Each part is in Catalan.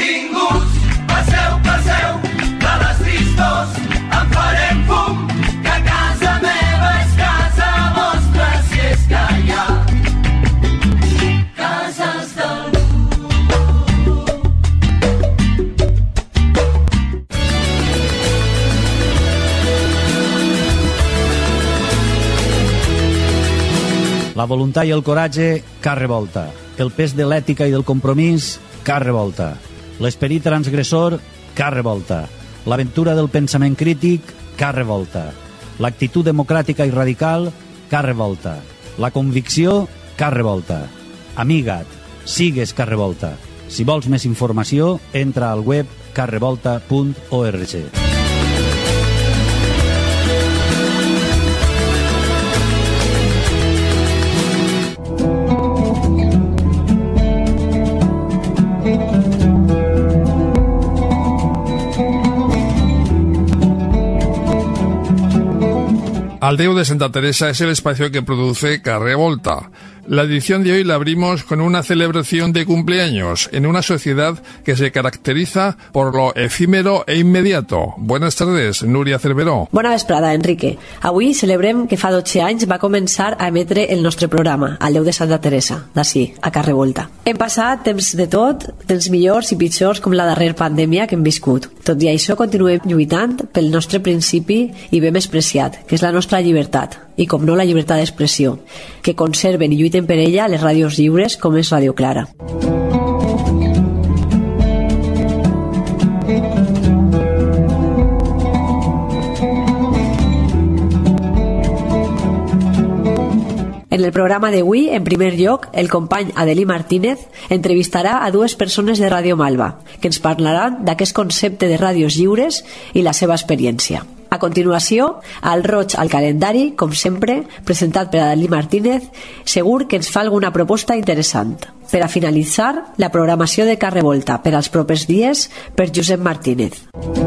Benvinguts, passeu, passeu, de les tristors en farem fum, que casa meva és casa vostra, si és que hi ha cases d'algú. La voluntat i el coratge, car revolta. El pes de l'ètica i del compromís, car revolta. L'esperit transgressor, car revolta. L'aventura del pensament crític, car revolta. L'actitud democràtica i radical, car revolta. La convicció, car revolta. Amiga't, sigues car revolta. Si vols més informació, entra al web carrevolta.org. Aldeo de Santa Teresa es el espacio que produce Carrevolta. La edición de hoy la abrimos con una celebración de cumpleaños en una sociedad que se caracteriza por lo efímero e inmediato. Buenas tardes, Núria Cerveró. Bona vesprada, Enrique. Avui celebrem que fa 12 anys va començar a emetre el nostre programa, Aldeo de Santa Teresa, d'ací, a Carrevolta. Hem passat temps de tot, temps millors i pitjors com la darrera pandèmia que hem viscut. Tot i això continuem lluitant pel nostre principi i bé més preciat, que és la nostra llibertat, i com no la llibertat d'expressió, que conserven i lluiten per ella les ràdios lliures com és Ràdio Clara. En el programa d'avui, en primer lloc, el company Adelí Martínez entrevistarà a dues persones de Ràdio Malva que ens parlaran d'aquest concepte de ràdios lliures i la seva experiència. A continuació, al roig al calendari, com sempre, presentat per Adelí Martínez, segur que ens fa alguna proposta interessant. Per a finalitzar, la programació de Carrevolta per als propers dies per Josep Martínez.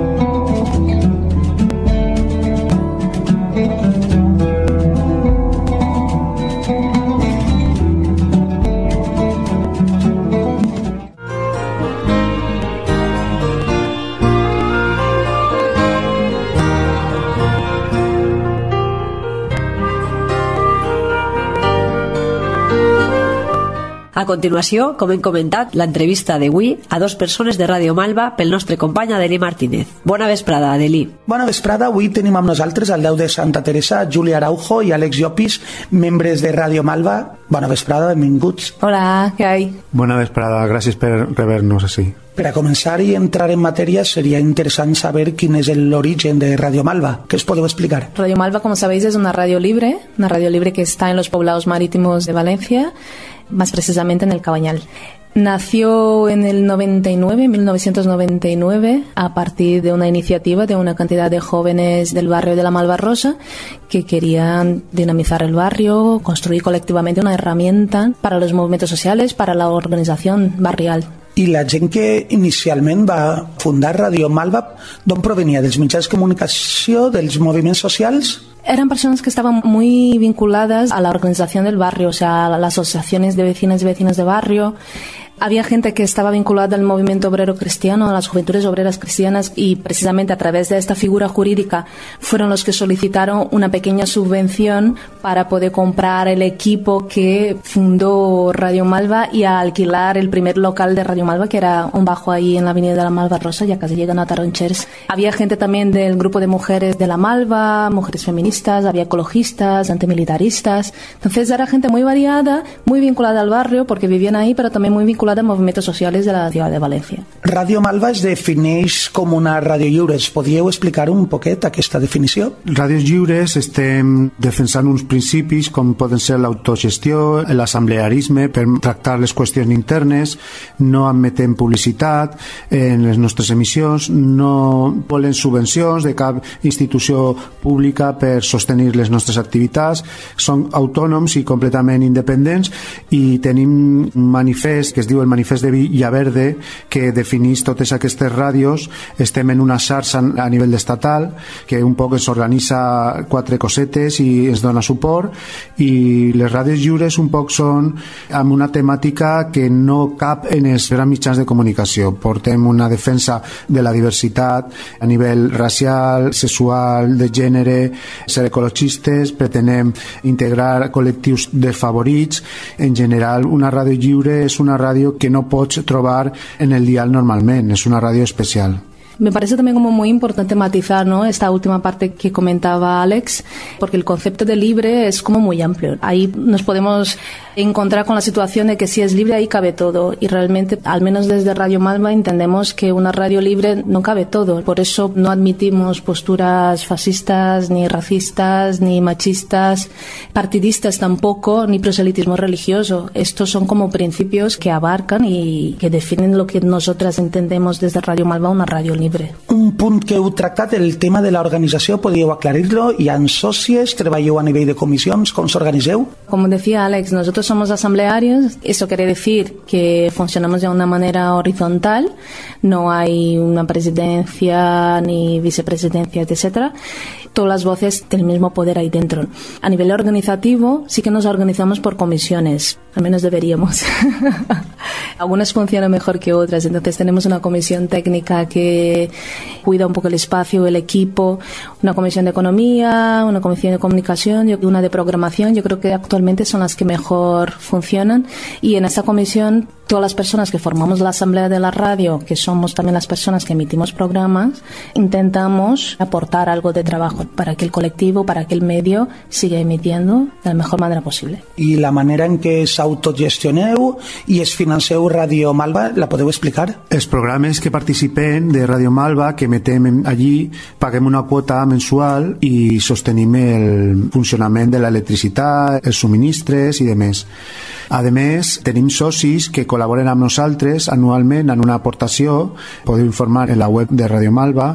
A continuació, com hem comentat, l'entrevista d'avui a dues persones de Ràdio Malva pel nostre company Adelí Martínez. Bona vesprada, Adelí. Bona vesprada. Avui tenim amb nosaltres al Aldeo de Santa Teresa, Júlia Araujo i Àlex Llopis, membres de Ràdio Malva. Bona vesprada, benvinguts. Hola, què hay? Bona vesprada, gràcies per rebre-nos així. Per a començar i entrar en matèria, seria interessant saber quin és l'origen de Radio Malva. ¿Qué os podeu explicar? Radio Malva, como sabéis, es una radio libre que está en los poblados marítimos de Valencia, más precisamente en el Cabañal. Nació en el 1999, a partir de una iniciativa de una cantidad de jóvenes del barrio de la Malvarrosa que querían dinamizar el barrio, construir colectivamente una herramienta para los movimientos sociales, para la organización barrial. I la gent que inicialment va fundar Radio Malva, d'on provenia? Dels mitjans de comunicació, dels moviments socials? Eran personas que estaban muy vinculadas a la organización del barrio, o sea, a las asociaciones de vecinas y vecinos de barrio. Había gente que estaba vinculada al movimiento obrero cristiano, a las juventudes obreras cristianas, y precisamente a través de esta figura jurídica fueron los que solicitaron una pequeña subvención para poder comprar el equipo que fundó Radio Malva y a alquilar el primer local de Radio Malva, que era un bajo ahí en la avenida de la Malvarrosa, ya casi llegando a Taronchers. Había gente también del grupo de mujeres de la Malva, mujeres feministas, había ecologistas, antimilitaristas. Entonces era gente muy variada, muy vinculada al barrio porque vivían ahí, pero también muy vinculada de movimientos sociales de la ciutat de València. Radio Malva es defineix com una ràdio lliure. Es podíeu explicar un poquet aquesta definició? Ràdios lliures estem defensant uns principis com poden ser l'autogestió, l'assemblearisme per tractar les qüestions internes, no admetem publicitat en les nostres emissions, no volen subvencions de cap institució pública per sostenir les nostres activitats, són autònoms i completament independents, i tenim un manifest que es diu diu el manifest de Villaverde, que definís totes aquestes ràdios. Estem en una xarxa a nivell estatal que un poc ens organitza 4 cosetes i ens dona suport, i les ràdios lliures un poc són amb una temàtica que no cap en els grans mitjans de comunicació. Portem una defensa de la diversitat a nivell racial, sexual, de gènere, ser ecologistes, pretenem integrar col·lectius desfavorits. En general, una ràdio lliure és una ràdio que no pots trobar en el dial normalment, és una ràdio especial. Me parece también como muy importante matizar, ¿no?, esta última parte que comentaba Alex, porque el concepto de libre es como muy amplio. Ahí nos podemos encontrar con la situación de que si es libre ahí cabe todo, y realmente, al menos desde Radio Malva, entendemos que una radio libre no cabe todo. Por eso no admitimos posturas fascistas, ni racistas, ni machistas, partidistas tampoco, ni proselitismo religioso. Estos son como principios que abarcan y que definen lo que nosotras entendemos desde Radio Malva una radio libre. Un punt que heu tractat, el tema de l'organització, podríeu aclarir-lo? Hi ha sòcies? Treballeu a nivell de comissions? Com s'organitzeu? Como decía Alex, nosotros somos asamblearios. Eso quiere decir que funcionamos de una manera horizontal. No hay una presidencia ni vicepresidencia, etcétera. Todas las voces del mismo poder ahí dentro. A nivel organizativo, sí que nos organizamos por comisiones. Al menos deberíamos. Algunas funcionan mejor que otras. Entonces tenemos una comisión técnica que cuida un poco el espacio, el equipo, una comisión de economía, una comisión de comunicación y una de programación. Yo creo que actualmente son las que mejor funcionan, y en esta comisión todas las personas que formamos la asamblea de la radio, que somos también las personas que emitimos programas, intentamos aportar algo de trabajo para que el colectivo, para que el medio siga emitiendo de la mejor manera posible. I la manera en què s'autogestioneu i es financeu Radio Malva, la podeu explicar? Els programes que participen de Radio Malva, que metem allí, paguem una quota mensual i sostenim el funcionament de l'electricitat, els subministres i demés. A més, tenim socis que col·laboren amb nosaltres anualment en una aportació, podeu informar en la web de Radio Malva,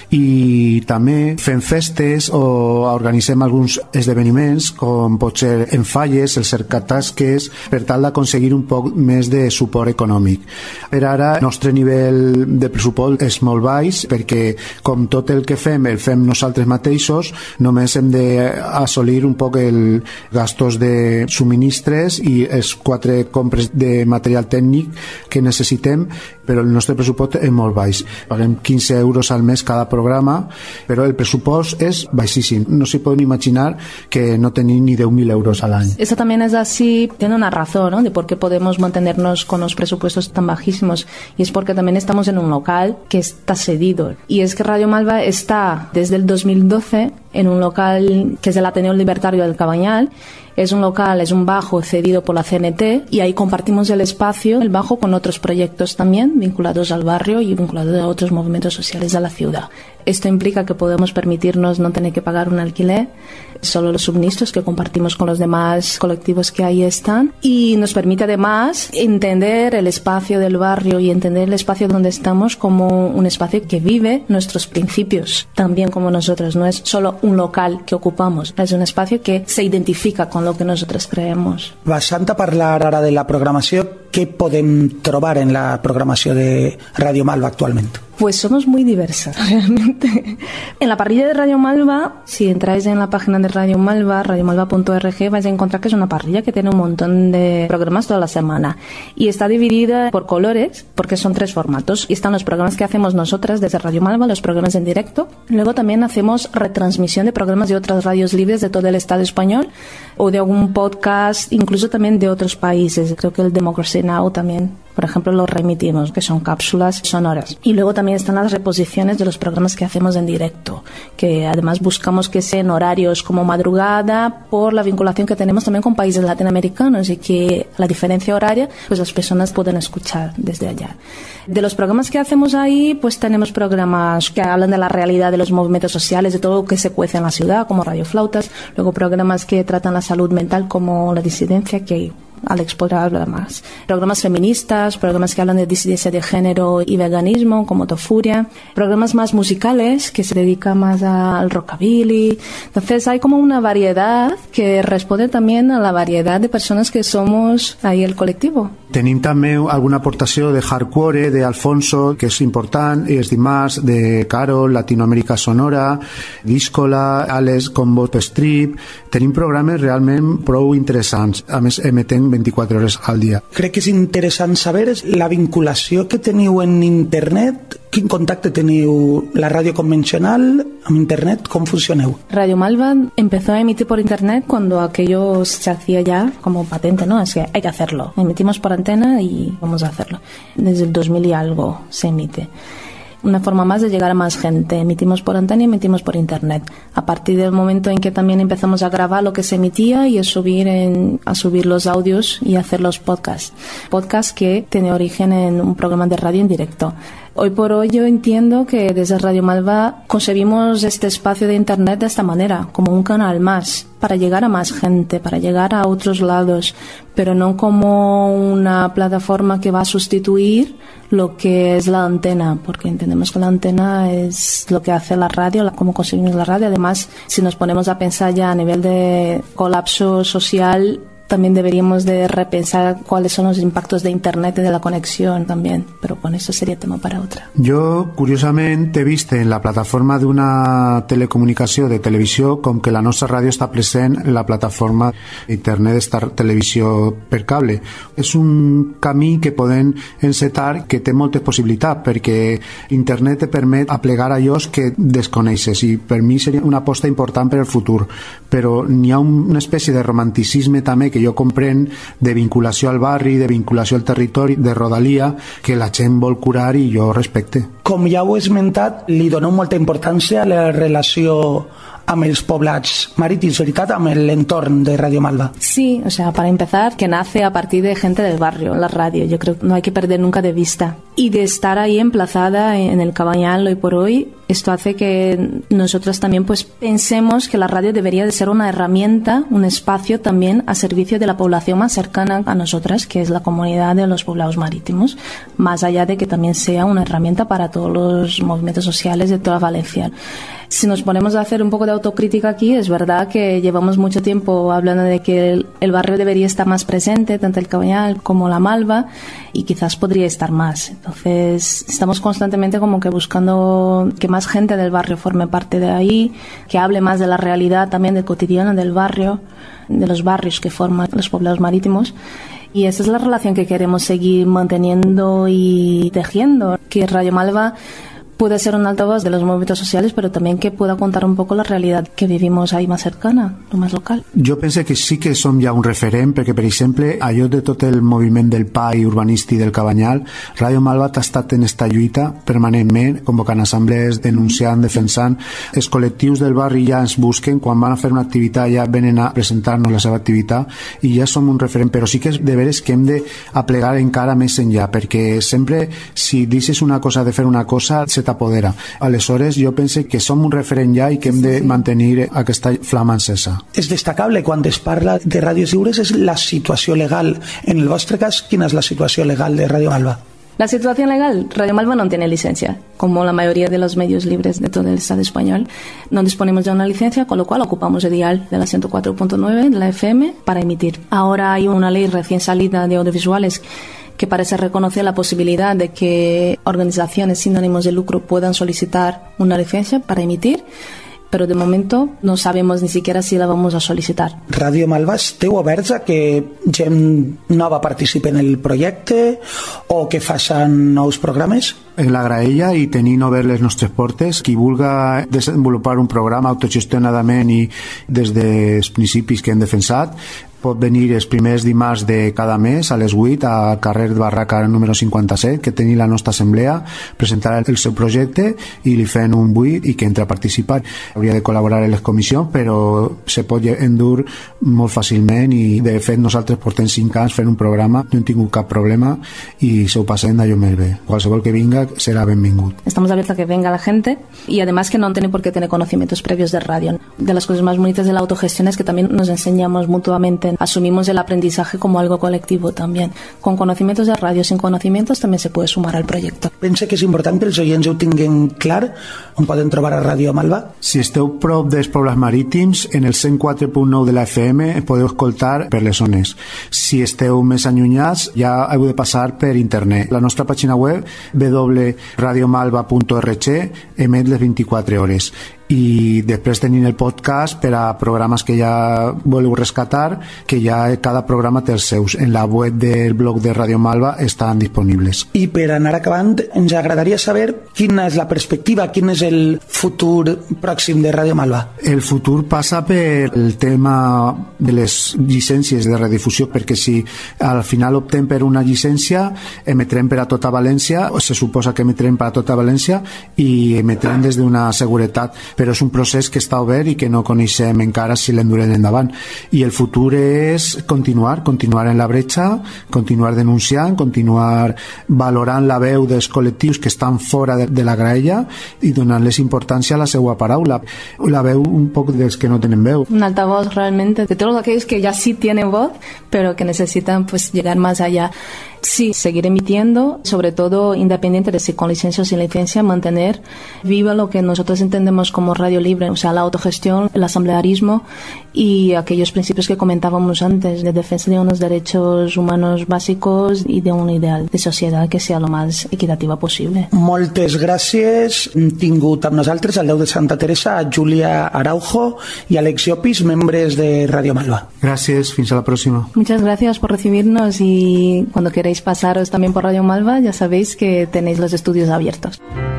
i també fem festes o organitzem alguns esdeveniments, com pot ser en falles, els cercatasques, per tal d'aconseguir un poc més de suport econòmic. Per ara, el nostre nivell de pressupost és molt baix, perquè com tot el que fem el fem nosaltres mateixos, només hem d'assolir un poc els gastos de subministres i els 4 compres de material tècnic que necessitem, però el nostre pressupost és molt baix. Paguem 15 euros al mes cada programa, però el pressupost és baixíssim. No se poden imaginar que no tenim ni 10.000 euros al año. Eso también es así, tiene una razón, ¿no?, de por qué podemos mantenernos con los presupuestos tan bajísimos, y es porque también estamos en un local que está cedido. Y es que Radio Malva está desde el 2012 en un local que es el Ateneo Libertario del Cabañal. Es un local, es un bajo cedido por la CNT, y ahí compartimos el espacio, el bajo, con otros proyectos también vinculados al barrio y vinculados a otros movimientos sociales de la ciudad. Esto implica que podemos permitirnos no tener que pagar un alquiler, solo los suministros que compartimos con los demás colectivos que ahí están, y nos permite además entender el espacio del barrio y entender el espacio donde estamos como un espacio que vive nuestros principios, también como nosotros. No es solo un local que ocupamos, es un espacio que se identifica con lo que nosotros creemos. Passant a parlar ara de la programació, què podem trobar en la programació de Radio Malva actualment? Pues somos muy diversas, realmente. En la parrilla de Radio Malva, si entráis en la página de Radio Malva, radiomalva.org, vais a encontrar que es una parrilla que tiene un montón de programas toda la semana. Y está dividida por colores, porque son 3 formatos. Y están los programas que hacemos nosotras desde Radio Malva, los programas en directo. Luego también hacemos retransmisión de programas de otras radios libres de todo el Estado español, o de algún podcast, incluso también de otros países. Creo que el Democracy Now! También, por ejemplo, lo remitimos, que son cápsulas sonoras. Y luego también están las reposiciones de los programas que hacemos en directo, que además buscamos que sean horarios como madrugada, por la vinculación que tenemos también con países latinoamericanos, y que la diferencia horaria, pues las personas pueden escuchar desde allá. De los programas que hacemos ahí, pues tenemos programas que hablan de la realidad de los movimientos sociales, de todo lo que se cuece en la ciudad, como Radio Flautas. Luego programas que tratan la salud mental, como La Disidencia, que Alex podrá hablar más. Programas feministas, programas que hablan de disidencia de género y veganismo, como Tofuria, programas más musicales que se dedican más al rockabilly. Entonces hay como una variedad que responde también a la variedad de personas que somos ahí el colectivo. Tenim també alguna aportació de Hardcore, de Alfonso, que és important, i els dimarts de Carol, Latinoamèrica Sonora, Díscola, Alex Combo Strip. Tenim programes realment prou interessants, a més emetent 24 hores al dia. Crec que és interessant saber la vinculació que teniu en internet. Quin contacte teniu la ràdio convencional amb internet? Com funcioneu? Radio Malva empezó a emitir por internet cuando aquello se hacía ya como patente, ¿no? Es que hay que hacerlo. Emitimos por antena y vamos a hacerlo. Desde el 2000 y algo se emite. Una forma más de llegar a más gente. Emitimos por antena y emitimos por internet. A partir del momento en que también empezamos a grabar lo que se emitía y a subir los audios y hacer los podcasts. Podcast que tiene origen en un programa de radio en directo. Hoy por hoy yo entiendo que desde Radio Malva concebimos este espacio de internet de esta manera, como un canal más, para llegar a más gente, para llegar a otros lados, pero no como una plataforma que va a sustituir lo que es la antena, porque entendemos que la antena es lo que hace la radio, cómo conseguimos la radio. Además, si nos ponemos a pensar ya a nivel de colapso social, también deberíamos de repensar cuáles son los impactos de internet y de la conexión también, però bueno, eso sería tema para otra. Jo, curiosament, he vist en la plataforma d'una telecomunicació de televisió com que la nostra ràdio està present en la plataforma internet d'esta televisió per cable. És un camí que podem encetar que té moltes possibilitats, perquè internet te permet aplegar allò que desconeixes, i per mi seria una aposta important per al futur, però n'hi ha una espècie de romanticisme també que jo comprenc, de vinculació al barri, de vinculació al territori, de rodalia, que la gent vol curar i jo respecte. Com ja ho he esmentat, li doneu molta importància a la relació amb els poblats marítims, veritat, amb l'entorn de Radio Malva. Sí, o sea, para empezar, que nace a partir de gente del barrio, la radio. Yo creo que no hay que perder nunca de vista. Y de estar ahí emplazada en el Cabañal hoy por hoy, esto hace que nosotros también pues pensemos que la radio debería de ser una herramienta, un espacio también a servicio de la población más cercana a nosotras, que es la comunidad de los poblados marítimos, más allá de que también sea una herramienta para todos los movimientos sociales de toda Valencia. Si nos ponemos a hacer un poco de autocrítica aquí, es verdad que llevamos mucho tiempo hablando de que el barrio debería estar más presente, tanto el Cabañal como la Malva, y quizás podría estar más. Entonces, estamos constantemente como que buscando que más gente del barrio forme parte de ahí, que hable más de la realidad también del cotidiano del barrio, de los barrios que forman los poblados marítimos. Y esa es la relación que queremos seguir manteniendo y tejiendo, que Radio Malva puede ser un altavoz de los movimientos sociales, pero también que pueda contar un poco la realidad que vivimos ahí más cercana, lo más local. Jo penso que sí que som ja un referent, perquè, per exemple, allò de tot el moviment del PAI urbanístic del Cabanyal, Radio Malva ha estat en esta lluita permanentment, convocant assemblees, denunciant, defensant. Els col·lectius del barri ja ens busquen, quan van a fer una activitat ja venen a presentar-nos la seva activitat, i ja som un referent, però sí que és de veres que hem d'aplegar encara més enllà, perquè sempre, si deixes una cosa de fer una cosa, se t'apodera. Aleshores, jo penso que som un referent ja i que hem de mantenir aquesta flama encesa. És destacable quan es parla de ràdios lliures és la situació legal. En el vostre cas, quina és la situació legal de Radio Malva? La situación legal, Radio Malva no tiene licencia, como la mayoría de los medios libres de todo el Estado español. No disponemos de una licencia, con lo cual ocupamos el dial de la 104.9 de la FM para emitir. Ahora hay una ley recién salida de audiovisuales que parece reconocer la posibilidad de que organizaciones sin ánimos de lucro puedan solicitar una licencia para emitir, però de momento no sabemos ni siquiera si la vamos a solicitar. Radio Malva, esteu oberts a que gent nova participi en el projecte o que facin nous programes? En la graella i tenint obert les nostres portes, qui vulga desenvolupar un programa autogestionadament i des dels principis que hem defensat, pot venir els primers dimarts de cada mes a les 8 al carrer de Barraca número 57, que tenir la nostra assemblea, presentar el seu projecte i li fem un buit i que entre a participar. Hauria de col·laborar en les comissions, però se pot endur molt fàcilment i de fet nosaltres portem 5 anys fent un programa, no hem tingut cap problema i se ho passem d'allò més bé. Qualsevol que vinga serà benvingut. Estamos abiertos a que venga la gente y además que no tiene por qué tener conocimientos previos de radio. De las cosas más bonitas de la autogestión es que también nos enseñamos mutuamente que asumimos el aprendizaje como algo colectivo también. Con conocimientos de radio, sin conocimientos, también se puede sumar al proyecto. Pense que és important que els oients ho tinguin clar, on poden trobar a Ràdio Malva. Si esteu prop dels pobles marítims, en el 104.9 de la FM podeu escoltar per les zones. Si esteu més allunyats, ja heu de passar per internet. La nostra pàgina web, www.radiomalva.org, emet les 24 hores. I després tenim el podcast per a programes que ja voleu rescatar, que ja cada programa té els seus. En la web del blog de Radio Malva estan disponibles. I per anar acabant, ens agradaria saber quina és la perspectiva, quin és el futur pròxim de Radio Malva. El futur passa per el tema de les llicències de redifusió, perquè si al final optem per una llicència, emetrem per a tota València, o se suposa que emetrem per a tota València, i emetrem des d'una seguretat, però és un procés que està obert i que no coneixem encara si l'endurem endavant. I el futur és continuar en la bretxa, continuar denunciant, continuar valorant la veu dels col·lectius que estan fora de la graella i donant-les importància a la seva paraula. La veu un poc dels que no tenen veu. Un altavoz realmente de todos aquellos que ya sí tienen voz, pero que necesitan pues llegar más allá. Sí, seguir emitiendo, sobre todo independiente de si con licencia o sin licencia, mantener viva lo que nosotros entendemos como radio libre, o sea, la autogestión, el asamblearismo y aquellos principios que comentábamos antes de defensa de unos derechos humanos básicos y de un ideal de sociedad que sea lo más equitativa possible. Moltes gràcies. Hem tingut amb nosaltres al Déu de Santa Teresa a Júlia Araujo i Àlex Llopis, membres de Radio Malva. Gràcies, fins a la pròxima. Muchas gracias por recibirnos y cuando queráis pasaros también por Radio Malva, ya sabéis que tenéis los estudios abiertos.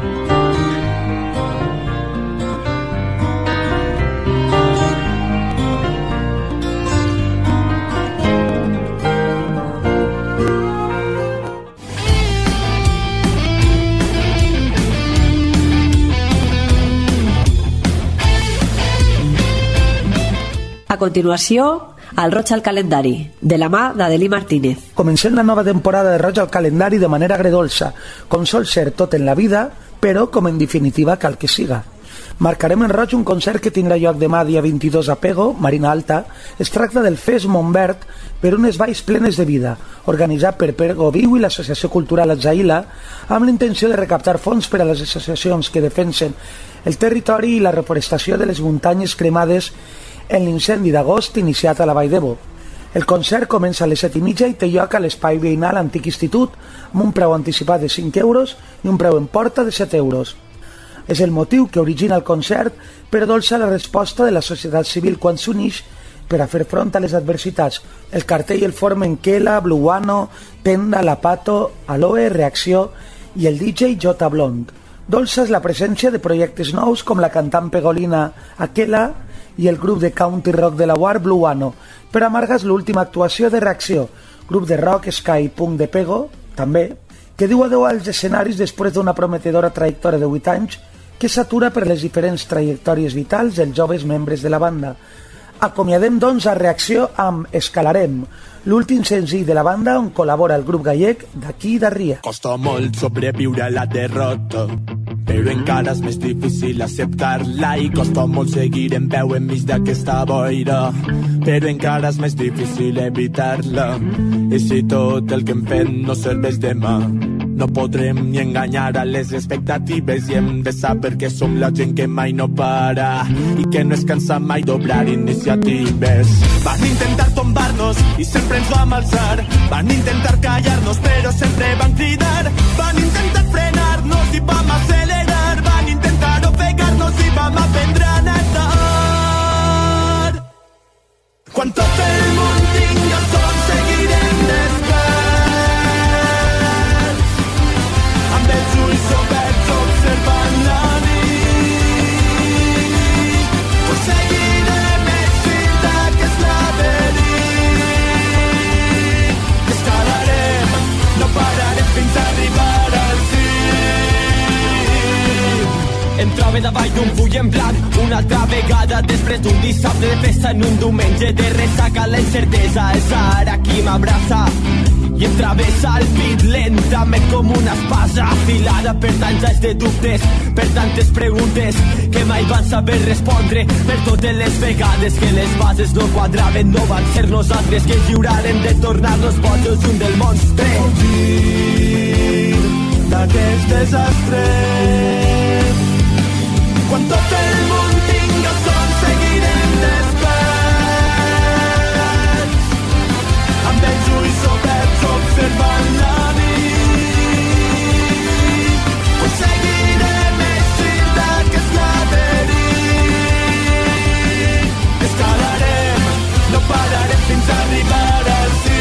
A continuació, el Roig al calendari, de la mà d'Adelí Martínez. Comencem la nova temporada de Roig al calendari de manera agredolça, com sol ser tot en la vida, però com en definitiva cal que siga. Marcarem en roig un concert que tindrà lloc demà dia 22 a Pego, Marina Alta. Es tracta del Fes Montverd per unes valls plenes de vida, organitzat per Pego Viu i l'Associació Cultural Atzaïla, amb la intenció de recaptar fons per a les associacions que defensen el territori i la reforestació de les muntanyes cremades en l'incendi d'agost iniciat a la Vall d'Ebo. El concert comença a les 7:30 i té lloc a l'espai veïnal Antic Institut amb un preu anticipat de 5 euros i un preu en porta de 7 euros. És el motiu que origina el concert per dolçar la resposta de la societat civil quan s'unix per a fer front a les adversitats. El cartell el formen Kela, Bluano, Tenda, Lapato, Aloe, Reacció i el DJ J. Blond. Dolça és la presència de projectes nous com la cantant pegolina Aquela i el grup de country rock de la UAR Bluano, però amarga és l'última actuació de Reacció, grup de rock, ska i punk de Pego, també, que diu adeu als escenaris després d'una prometedora trajectòria de 8 anys que s'atura per les diferents trajectòries vitals dels joves membres de la banda. Acomiadem, doncs, a Reacció amb Escalarem, l'últim senzill de la banda on col·labora el grup gallec D'aquí d'Arria. Costa molt sobreviure a la derrota, però encara és més difícil acceptar-la i costa molt seguir en peu enmig d'aquesta boira, però encara és més difícil evitar-la. I si tot el que hem fet no serveix demà, no podrem ni enganyar a les expectatives i hem de saber que som la gent que mai no para i que no es cansa mai d'obrar iniciatives. Van intentar tombar-nos i sempre ens vam alçar, van intentar callar-nos però sempre van cridar, van intentar frenar-nos i vam accelerar, van intentar ofegar-nos i vam aprendre a nedar. Quan tot el món tingui el son seguirem desperts, amb els ulls oberts observant la nit, pues seguirem eixint d'aquest laberint, escalarem, no pararem fins a arribar al cim. Em trobe davall d'un full en blanc una altra vegada després d'un dissabte de festa en un diumenge de ressaca. La incertesa és ara qui m'abraça i i em travessa el pit lentament com una espasa afilada per tants anys de dubtes, per tantes preguntes que mai van saber respondre, per totes les vegades que les bases no quadraven. No van ser nosaltres que lliurarem de tornar-nos bojos junt del monstre. Fugir d'aquest desastre. Quan tot el món tingui el son seguirem desperts, amb els ulls oberts observant la nit. Pues seguirem eixint d'aquest laberint, escalarem, no pararem fins a arribar al cim.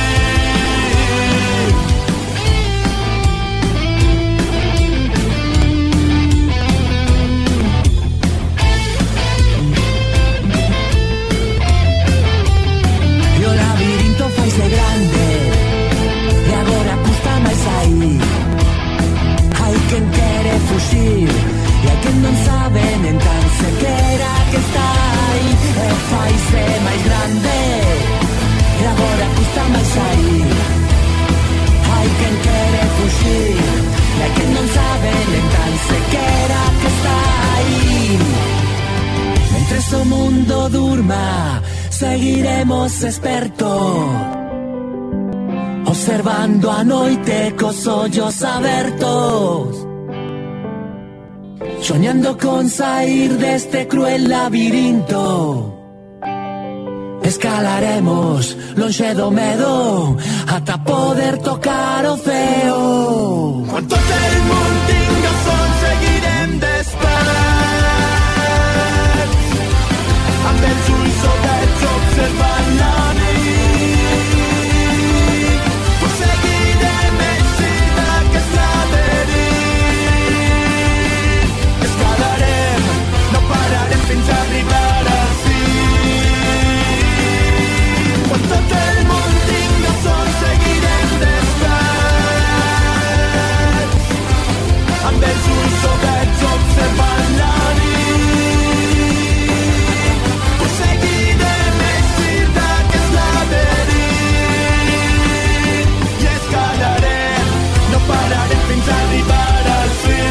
De grande e agora custa máis sair. Hai quen quere fuxir e hai quen non sabe nen tan sequera que está aí. E faise máis grande e agora custa máis sair. Hai quen quere fuxir e hai quen non sabe nen tan sequera que está aí. Mentres o mundo durma seguiremos expertos, observando a noite cos ollos abertos, soñando con sair deste cruel labirinto. Escalaremos lonxe do medo ata poder tocar o ceo. Quan tot el món tinga son seguirem desperts, amb els ulls oberts observant la nit. Fins a arribar al cim. Quan tot el món tinga son seguirem desperts, amb els ulls oberts observant la nit. Pues seguirem eixint d'aquest laberint i escalarem, no pararem fins a arribar al cim.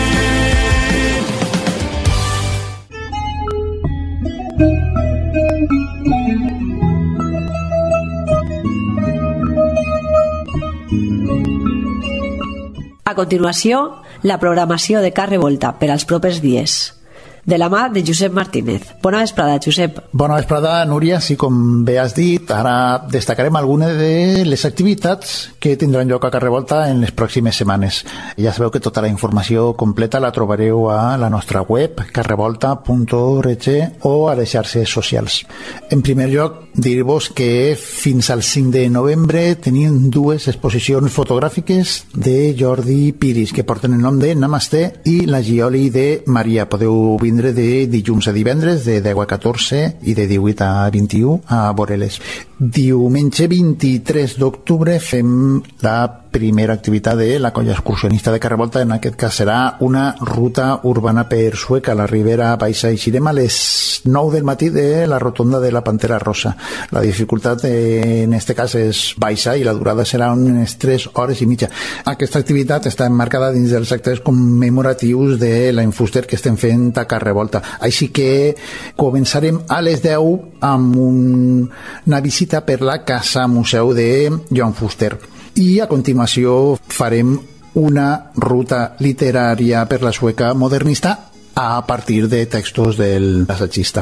A continuació, la programació de Car Revolta per als propers dies, de la mà de Josep Martínez. Bona vesprada, Josep. Bona vesprada, Núria. Sí, com bé has dit, ara destacarem algunes de les activitats que tindran lloc a Car Revolta en les pròximes setmanes. Ja sabeu que tota la informació completa la trobareu a la nostra web, carrevolta.org, o a les xarxes socials. En primer lloc, dir-vos que fins al 5 de novembre tenim dues exposicions fotogràfiques de Jordi Piris, que porten el nom de Namaste i la Gioli de Maria. Podeu vindre de dilluns a divendres de 10 a 14 i de 18 a 21 a Boreles. Diumenge 23 d'octubre fem la primera activitat de la colla excursionista de Car Revolta. En aquest cas serà una ruta urbana per Sueca, a la Ribera Baixa. Eixirem a les 9 del matí de la rotonda de la Pantera Rosa. La dificultat en este cas és baixa i la durada serà unes 3 hores i mitja. Aquesta activitat està emmarcada dins dels actes commemoratius de l'any Fuster que estem fent a Car Revolta. Així que començarem a les 10 amb una visita per la Casa Museu de Joan Fuster. I a continuació farem una ruta literària per la Sueca modernista a partir de textos del assagista.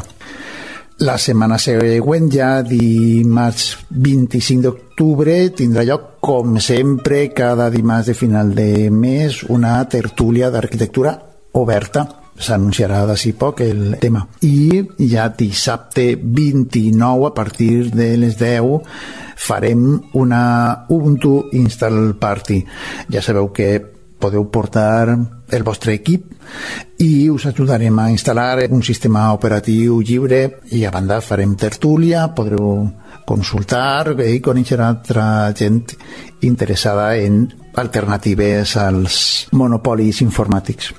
La setmana següent, ja dimarts 25 d'octubre, tindrà lloc, com sempre, cada dimarts de final de mes, una tertúlia d'arquitectura oberta. S'anunciarà d'ací poc el tema. I ja dissabte 29, a partir de les 10, farem una Ubuntu Install Party. Ja sabeu que podeu portar el vostre equip i us ajudarem a instal·lar un sistema operatiu lliure i a banda farem tertúlia, podreu consultar i conèixer altra gent interessada en alternatives als monopolis informàtics.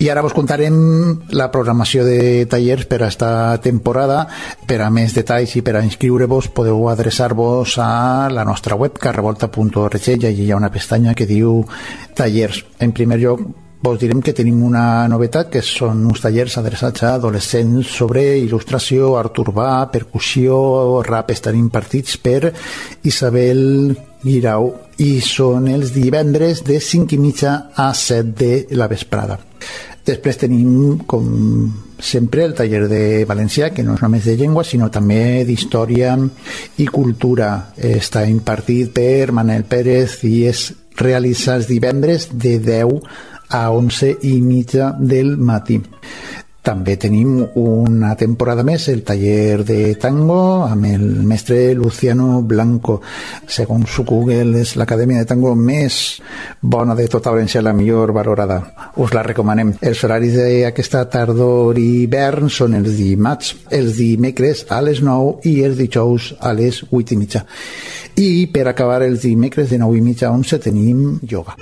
I ara vos contarem la programació de tallers per a esta temporada. Per a més detalls i per a inscriure-vos podeu adreçar-vos a la nostra web carrevolta.org i allí hi ha una pestanya que diu tallers. En primer lloc vos direm que tenim una novetat, que són uns tallers adreçats a adolescents sobre il·lustració, art urbà, percussió, rap. Estan impartits per Isabel Guirau i són els divendres de 5:30 a 7 de la vesprada. Després tenim, com sempre, el taller de valencià, que no és només de llengua, sinó també d'història i cultura. Està impartit per Manel Pérez i es realitza els divendres de 10 a 11:30 del matí. També tenim una temporada més el taller de tango amb el mestre Luciano Blanco. Segons Google és l'acadèmia de tango més bona de tota València, la millor valorada. Us la recomanem. Els horaris d'aquesta tardor i hivern són els dimarts, els dimecres a les 9 i els dijous a les 8:30. I per acabar els dimecres de 9:30 a 11 tenim ioga.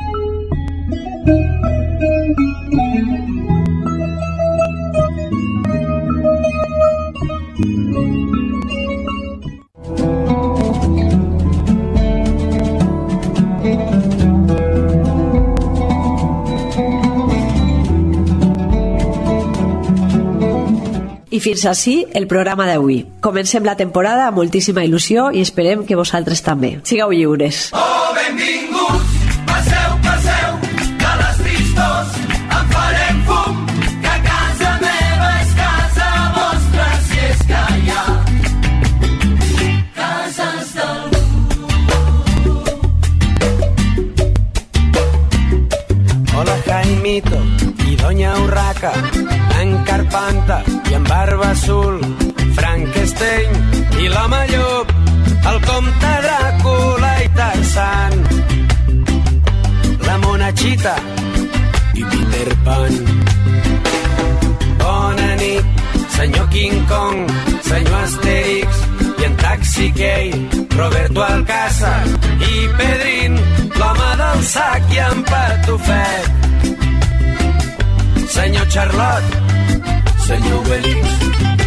I fins ací el programa d'avui. Comencem la temporada amb moltíssima il·lusió i esperem que vosaltres també. Sigueu lliures. Oh, benvinguts, passeu, passeu, de les tristors en farem fum, que casa meva és casa vostra, si és que hi ha cases d'algú. Hola, Jaimito i Doña Urraca, en Carpanta i en Barba Azul, Frankenstein i l'Home Llop, el Comte Dràcula i Tarzan, la Monachita i Peter Pan. Bona nit, senyor King Kong, senyor Asterix i en Taxi Key, Roberto Alcázar i Pedrín, l'home del sac i en Patufet. Senyor Charlotte, senyor Obelix,